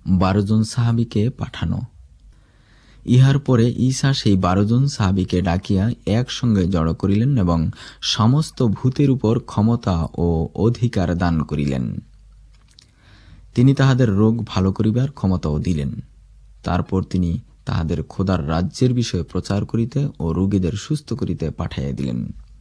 12 জন সাহাবীকে পাঠানো। ইহার পরে ঈসা সেই 12 জন সাহাবীকে ডাকিয়া একসঙ্গে জড়ো করিলেন এবং সমস্ত ভূতের উপর ক্ষমতা ও অধিকার দান করিলেন। তিনি তাহাদের রোগ ভালো করিবার ক্ষমতাও দিলেন। তারপর তিনি তাহাদের খোদার রাজ্যের বিষয়ে প্রচার করিতে ও রোগীদের সুস্থ করিতে পাঠাইয়া দিলেন।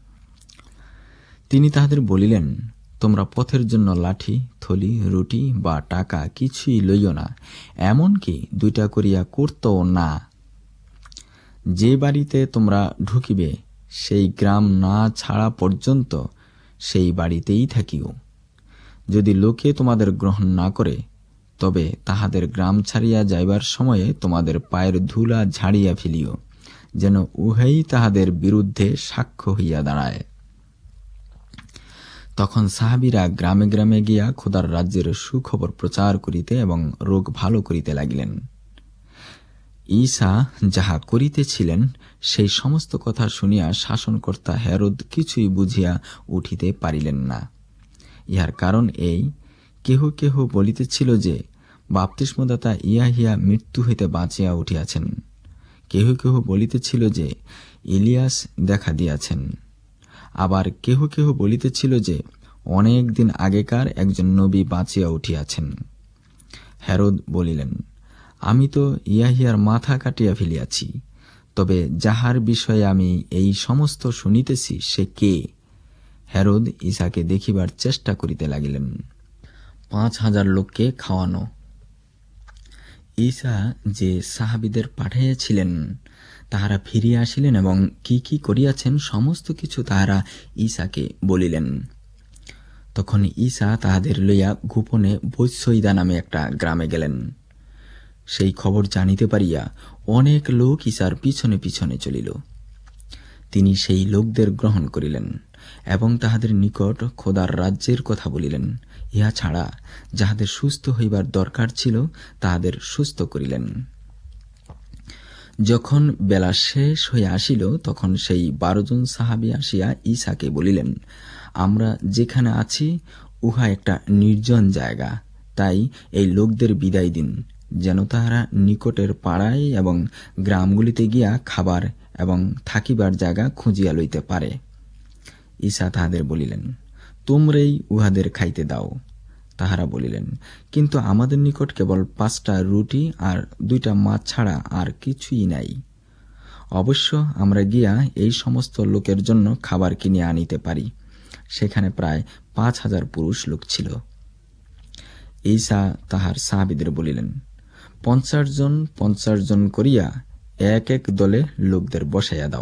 তিনি তাহাদের বলিলেন, তোমরা পথের জন্য লাঠি, থলি, রুটি বা টাকা কিছুই লইও না, এমনকি 2টা করিয়া করতও না। যে বাড়িতে তোমরা ঢুকিবে সেই গ্রাম না ছাড়া পর্যন্ত সেই বাড়িতেই থাকিও। যদি লোকে তোমাদের গ্রহণ না করে, তবে তাহাদের গ্রাম ছাড়িয়া যাইবার সময়ে তোমাদের পায়ের ধুলা ঝাড়িয়া ফেলিও, যেন উহাই তাহাদের বিরুদ্ধে সাক্ষ্য হইয়া দাঁড়ায়। তখন সাহাবীরা গ্রামে গ্রামে গিয়া খোদার রাজ্যের সুখবর প্রচার করিতে এবং রোগ ভালো করিতে লাগিলেন। ঈসা যাহা করিতেছিলেন সেই সমস্ত কথা শুনিয়া শাসনকর্তা হেরোদ কিছুই বুঝিয়া উঠিতে পারিলেন না। ইহার কারণ এই, কেহ কেহ বলিতেছিল যে বাপ্তিস্মদাতা ইয়াহিয়া মৃত্যু হইতে বাঁচিয়া উঠিয়াছেন, কেহ কেহ বলিতেছিল যে ইলিয়াস দেখা দিয়াছেন, আবার কেহ কেহ বলিতেছিল যে অনেক দিন আগেকার একজন নবী বাঁচিয়া উঠিয়াছেন। হেরোদ বলিলেন, আমি তো ইয়াহিয়ার মাথা কাটিয়া ফেলিয়াছি, তবে যাহার বিষয়ে আমি এই সমস্ত শুনিতেছি সে কে? হেরোদ ঈসাকে দেখিবার চেষ্টা করিতে লাগিলেন। 5000 লোককে খাওয়ানো। ঈসা যে সাহাবীদের পাঠাইয়াছিলেন তাহারা ফিরিয়া আসিলেন এবং কি কি করিয়াছেন সমস্ত কিছু তাহারা ঈসাকে বলিলেন। তখন ঈসা তাহাদের লইয়া গোপনে বৈসইদা নামে একটা গ্রামে গেলেন। সেই খবর জানিতে পারিয়া অনেক লোক ঈসার পিছনে পিছনে চলিল। তিনি সেই লোকদের গ্রহণ করিলেন এবং তাহাদের নিকট খোদার রাজ্যের কথা বলিলেন। ইহা ছাড়া যাহাদের সুস্থ হইবার দরকার ছিল তাহাদের সুস্থ করিলেন। যখন বেলা শেষ হইয়া আসিল, তখন সেই 12 জন সাহাবী আসিয়া ঈসাকে বলিলেন, আমরা যেখানে আছি উহা একটা নির্জন জায়গা, তাই এই লোকদের বিদায় দিন, যেন তাহারা নিকটের পাড়ায় এবং গ্রামগুলিতে গিয়া খাবার এবং থাকিবার জায়গা খুঁজিয়া লইতে পারে। ঈসা তাহাদের বলিলেন, তোমরাই উহাদের খাইতে দাও। তাহারা বলিলেন, কিন্তু আমাদের নিকট কেবল 5টা রুটি আর 2টা মাছ ছাড়া আর কিছুই নাই। অবশ্য আমরা গিয়া এই সমস্ত লোকের জন্য খাবার কিনে আনিতে পারি। সেখানে প্রায় 5000 পুরুষ লোক ছিল। ঈসা তাহার সাহাবীদের বলিলেন, 50 জন 50 জন করিয়া এক এক দলে লোকদের বসাইয়া দাও।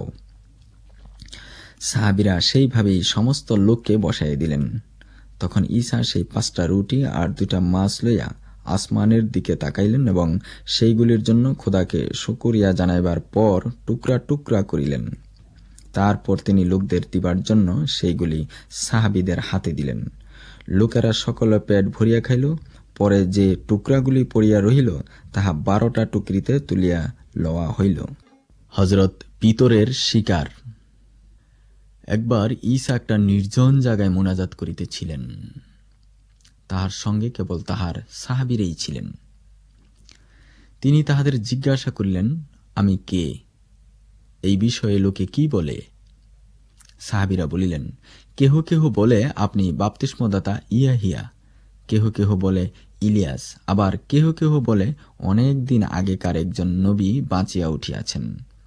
সাহাবীরা সেইভাবেই সমস্ত লোককে বসাইয়া দিলেন। তখন ঈসা সেই 5টা রুটি আর 2টা মাছ লইয়া আসমানের দিকে তাকাইলেন এবং সেইগুলির জন্য খোদাকে শুকরিয়া জানাইবার পর টুকরা টুকরা করিলেন। তারপর তিনি লোকদের দিবার জন্য সেইগুলি সাহাবীদের হাতে দিলেন। লোকেরা সকলে পেট ভরিয়া খাইল। পরে যে টুকরাগুলি পড়িয়া রহিল তাহা 12টা টুকরিতে তুলিয়া লওয়া হইল। হযরত পিতরের শিকার। একবার ঈসা একটা নির্জন জায়গায় মোনাজাত করিতেছিলেন। তাহার সঙ্গে কেবল তাহার সাহাবীরাই ছিলেন। তিনি তাহাদের জিজ্ঞাসা করিলেন, আমি কে? এই বিষয়ে লোকে কি বলে? সাহাবীরা বলিলেন, কেহ কেহ বলে আপনি বাপ্তিস্মদাতা ইয়াহিয়া, কেহ কেহ বলে ইলিয়াস, আবার কেহ কেহ বলে অনেক দিন আগেকার একজন নবী বাঁচিয়া উঠিয়াছেন।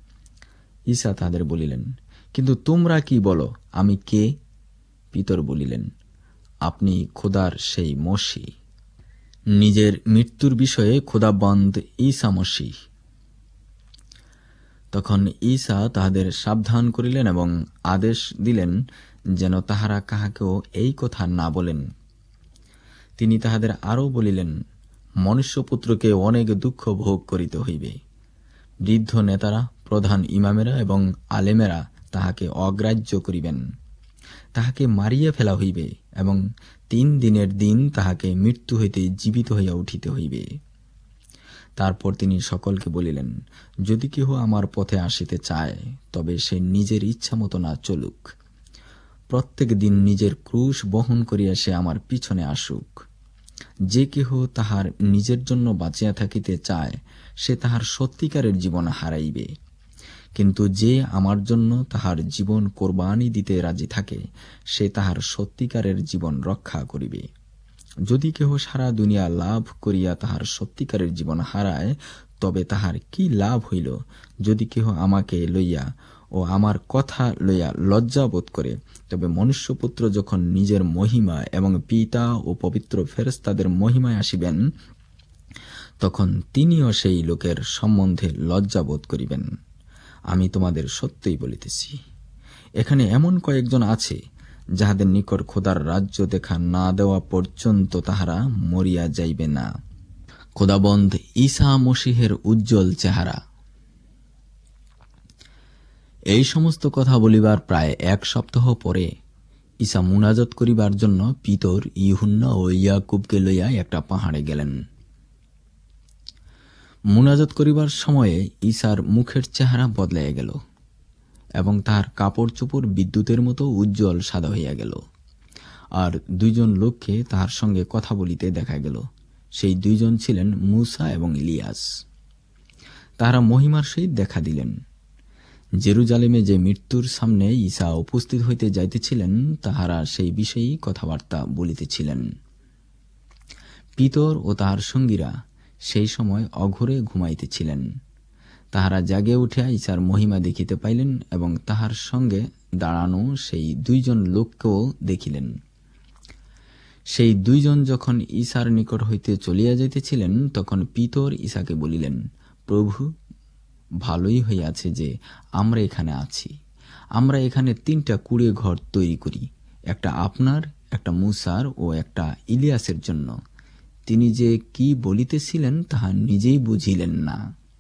ঈসা তাহাদের বলিলেন, কিন্তু তোমরা কি বলো, আমি কে? পিতর বলিলেন, আপনি খোদার সেই মসীহ, নিজের মৃত্যুর বিষয়ে খোদাবন্দ ঈসা মসীহ। তখন ঈসা তাহাদের সাবধান করিলেন এবং আদেশ দিলেন যেন তাহারা কাহাকেও এই কথা না বলেন। তিনি তাহাদের আরও বলিলেন, মনুষ্যপুত্রকে অনেক দুঃখ ভোগ করিতে হইবে। বৃদ্ধ নেতারা, প্রধান ইমামেরা এবং আলেমেরা তাহাকে অগ্রাহ্য করিবেন। তাহাকে মারিয়া ফেলা হইবে এবং 3 দিনের দিন তাহাকে মৃত্যু হইতে জীবিত হইয়া উঠিতে হইবে। তারপর তিনি সকলকে বলিলেন, যদি কেহ আমার পথে আসিতে চায়, তবে সে নিজের ইচ্ছা মতো না চলুক। প্রত্যেক দিন নিজের ক্রুশ বহন করিয়া সে আমার পিছনে আসুক। যে কেহ তাহার নিজের জন্য বাঁচিয়া থাকিতে চায়, সে তাহার সত্যিকারের জীবন হারাইবে, কিন্তু যে আমার জন্য তাহার জীবন কোরবানি দিতে রাজি থাকে, সে তাহার সত্যিকারের জীবন রক্ষা করিবে। যদি কেহ সারা দুনিয়া লাভ করিয়া তাহার সত্যিকারের জীবন হারায়, তবে তাহার কি লাভ হইল? যদি কেহ আমাকে লইয়া ও আমার কথা লইয়া লজ্জা বোধ করে, তবে মনুষ্যপুত্র যখন নিজের মহিমা এবং পিতা ও পবিত্র ফেরেশতাদের মহিমায় আসিবেন, তখন তিনিও সেই লোকের সম্বন্ধে লজ্জা বোধ করিবেন। আমি তোমাদের সত্যই বলিতেছি, এখানে এমন কয়েকজন আছে, যাহাদের নিকট খোদার রাজ্য দেখা না দেওয়া পর্যন্ত তাহারা মরিয়া যাইবে না। খোদাবন্ধ ঈসা মসীহের উজ্জ্বল চেহারা। এই সমস্ত কথা বলিবার প্রায় 1 সপ্তাহ পরে ঈসা মুনাজাত করিবার জন্য পিতর, ইউহান্না ও ইয়াকুবকে লইয়া একটা পাহাড়ে গেলেন। মুনাজাত করিবার সময়ে ঈসার মুখের চেহারা বদলাইয়া গেল এবং তাহার কাপড় চোপড় বিদ্যুতের মতো উজ্জ্বল সাদা হইয়া গেল। আর 2 জন লোককে তাহার সঙ্গে কথা বলিতে দেখা গেল। সেই 2 জন ছিলেন মূসা এবং ইলিয়াস। তাহারা মহিমার সহিত দেখা দিলেন। জেরুজালেমে যে মৃত্যুর সামনে ঈসা উপস্থিত হইতে যাইতেছিলেন, তাহারা সেই বিষয়েই কথাবার্তা বলিতেছিলেন। পিতর ও তাহার সঙ্গীরা সেই সময় অঘোরে ঘুমাইতেছিলেন। তাহারা জাগে উঠিয়া ঈসার মহিমা দেখিতে পাইলেন এবং তাহার সঙ্গে দাঁড়ানো সেই 2 জন লোককেও দেখিলেন। সেই 2 জন যখন ঈসার নিকট হইতে চলিয়া যাইতেছিলেন, তখন পিতর ঈসাকে বলিলেন, প্রভু, ভালোই হইয়াছে যে আমরা এখানে আছি। আমরা এখানে 3টা কুঁড়ে ঘর তৈরি করি, একটা আপনার, একটা মূসার ও একটা ইলিয়াসের জন্য। তিনি যে কি বলিতেছিলেন তাহা নিজেই বুঝিলেন না।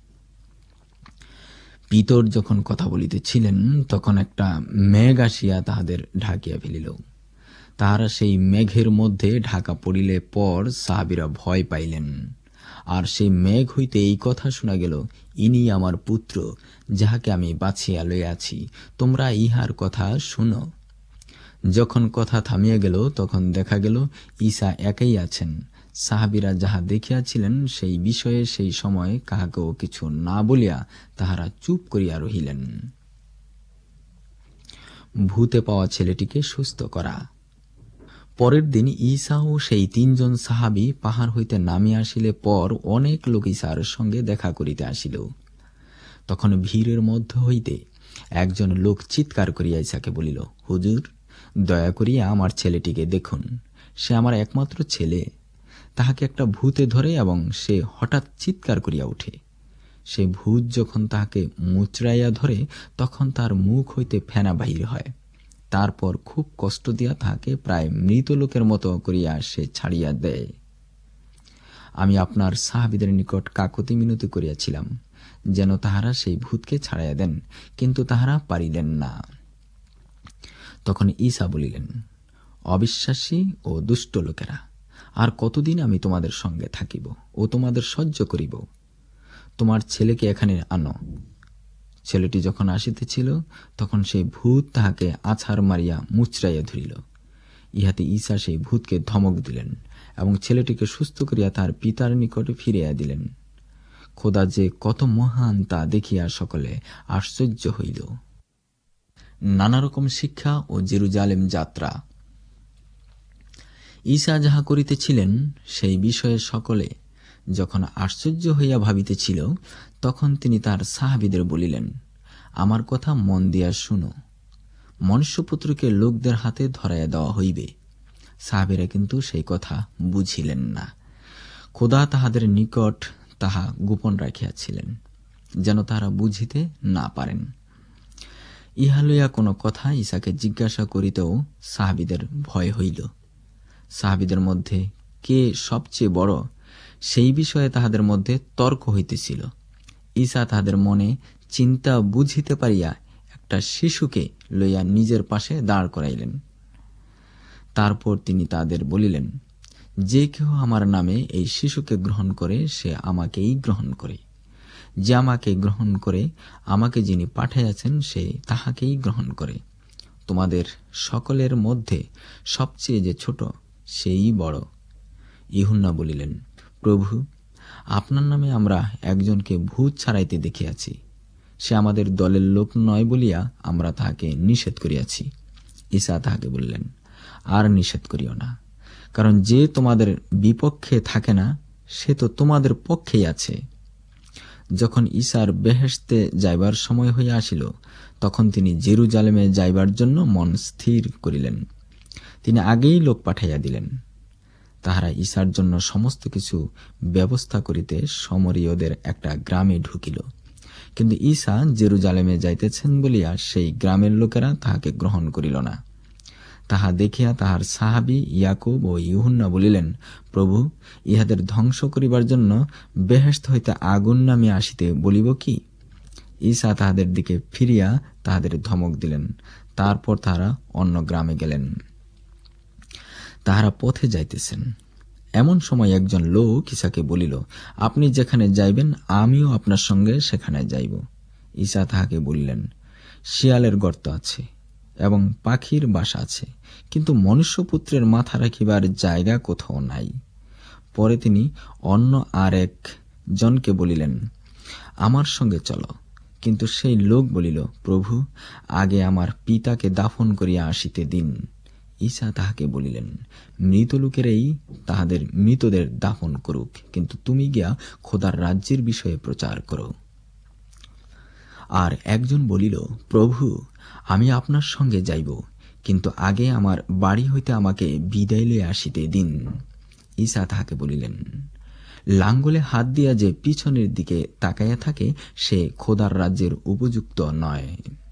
পিতর যখন কথা বলিতেছিলেন, তখন একটা মেঘ আসিয়া তাহাদের ঢাকিয়া ফেলিল। তাহারা সেই মেঘের মধ্যে ঢাকা পড়িলে পর সাহাবীরা ভয় পাইলেন। আর সেই মেঘ হইতে এই কথা শোনা গেল, ইনি আমার পুত্র, যাহাকে আমি বাছিয়া লইয়াছি, তোমরা ইহার কথা শুনো। যখন কথা থামিয়া গেল, তখন দেখা গেল ঈসা একাই আছেন। সাহাবীরা যাহা দেখিয়াছিলেন সেই বিষয়ে সেই সময় কাহাকেও কিছু না বলিয়া তাহারা চুপ করিয়া রহিলেন। ভূতে পাওয়া ছেলেটিকে সুস্থ করা। পরের দিন ঈসা ও সেই 3 জন সাহাবী পাহাড় হইতে নামিয়া আসিলে পর অনেক লোক ঈসার সঙ্গে দেখা করিতে আসিল। তখন ভিড়ের মধ্য হইতে একজন লোক চিৎকার করিয়া ঈসাকে বলিল, হুজুর, দয়া করিয়া আমার ছেলেটিকে দেখুন। সে আমার একমাত্র ছেলে। তাহাকে একটা ভূতে ধরে এবং সে হঠাৎ চিৎকার করিয়া উঠে। সে ভূত যখন তাহাকে মুচড়াইয়া ধরে, তখন তার মুখ হইতে ফেনা বাহির হয়। তারপর খুব কষ্ট দিয়া তাহাকে প্রায় মৃত লোকের মতো করিয়া সে ছাড়িয়া দেয়। আমি আপনার সাহাবীদের নিকট কাকুতি মিনতি করিয়াছিলাম, যেন তাহারা সেই ভূতকে ছাড়াইয়া দেন, কিন্তু তাহারা পারিলেন না। তখন ঈসা বলিলেন, অবিশ্বাসী ও দুষ্ট লোকেরা, আর কতদিন আমি তোমাদের সঙ্গে থাকিব ও তোমাদের সহ্য করিব? তোমার ছেলেকে এখানে আনো। ছেলেটি যখন আসিতেছিল, তখন সেই ভূত তাহাকে আছাড় মারিয়া মুচড়াইয়া ধরিল। ইহাতে ঈসা সেই ভূতকে ধমক দিলেন এবং ছেলেটিকে সুস্থ করিয়া তার পিতার নিকটে ফিরিয়া দিলেন। খোদা যে কত মহান তা দেখিয়া সকলে আশ্চর্য হইল। নানা রকম শিক্ষা ও জেরুজালেম যাত্রা। ঈসা যাহা করিতেছিলেন সেই বিষয়ে সকলে যখন আশ্চর্য হইয়া ভাবিতেছিল, তখন তিনি তার সাহাবীদের বলিলেন, আমার কথা মন দিয়া শুনো। মনুষ্যপুত্রকে লোকদের হাতে ধরাইয়া দেওয়া হইবে। সাহাবীরা কিন্তু সেই কথা বুঝিলেন না। খোদা তাহাদের নিকট তাহা গোপন রাখিয়াছিলেন, যেন তাহারা বুঝিতে না পারেন। ইহা লইয়া কোনো কথা ঈসাকে জিজ্ঞাসা করিতেও সাহাবীদের ভয় হইল। সাহাবীদের মধ্যে কে সবচেয়ে বড়, সেই বিষয়ে তাহাদের মধ্যে তর্ক হইতেছিল। ঈসা তাহাদের মনে চিন্তা বুঝিতে পারিয়া একটা শিশুকে লইয়া নিজের পাশে দাঁড় করাইলেন। তারপর তিনি তাদের বলিলেন, যে কেহ আমার নামে এই শিশুকে গ্রহণ করে, সে আমাকেই গ্রহণ করে। যে আমাকে গ্রহণ করে, আমাকে যিনি পাঠাইয়াছেন সে তাহাকেই গ্রহণ করে। তোমাদের সকলের মধ্যে সবচেয়ে যে ছোট, সেই বড়। ইউহান্না বলিলেন, প্রভু, আপনার নামে আমরা একজনকে ভূত ছাড়াইতে দেখিয়াছি, সে আমাদের দলের লোক নয় বলিয়া আমরা তাহাকে নিষেধ করিয়াছি। ঈসা তাহাকে বললেন, আর নিষেধ করিও না, কারণ যে তোমাদের বিপক্ষে থাকে না সে তো তোমাদের পক্ষেই আছে। যখন ঈসার বেহেশতে যাইবার সময় হইয়া আসিল, তখন তিনি জেরুজালেমে যাইবার জন্য মন স্থির করিলেন। তিনি আগেই লোক পাঠাইয়া দিলেন। তাহারা ঈসার জন্য সমস্ত কিছু ব্যবস্থা করিতে সমরীয়দের একটা গ্রামে ঢুকিল। কিন্তু ঈসা জেরুজালেমে যাইতেছেন বলিয়া সেই গ্রামের লোকেরা তাহাকে গ্রহণ করিল না। তাহা দেখিয়া তাহার সাহাবী ইয়াকুব ও ইউহান্না বলিলেন, প্রভু, ইহাদের ধ্বংস করিবার জন্য বেহেশত হইতে আগুন নামিয়া আসিতে বলিব কি? ঈসা তাহাদের দিকে ফিরিয়া তাহাদের ধমক দিলেন। তারপর তাহারা অন্য গ্রামে গেলেন। তাহারা পথে যাইতেছেন, এমন সময় একজন লোক ঈসাকে বলিল, আপনি যেখানে যাইবেন আমিও আপনার সঙ্গে সেখানে যাইব। ঈসা তাহাকে বলিলেন, শিয়ালের গর্ত আছে এবং পাখির বাসা আছে, কিন্তু মনুষ্যপুত্রের মাথা রাখিবার জায়গা কোথাও নাই। পরে তিনি অন্য আর এক জনকে বলিলেন, আমার সঙ্গে চলো। কিন্তু সেই লোক বলিল, প্রভু, আগে আমার পিতাকে দাফন করিয়া আসিতে দিন। ঈসা তাহাকে বলিলেন, মৃত লোকেরাই তাহাদের মৃতদের দাফন করুক, কিন্তু তুমি গিয়া খোদার রাজ্যের বিষয়ে প্রচার করো। আর একজন বলিল, প্রভু, আমি আপনার সঙ্গে যাইব, কিন্তু আগে আমার বাড়ি হইতে আমাকে বিদায় লইয়া আসিতে দিন। ঈসা তাহাকে বলিলেন, লাঙ্গলে হাত দিয়া যে পিছনের দিকে তাকাইয়া থাকে সে খোদার রাজ্যের উপযুক্ত নয়।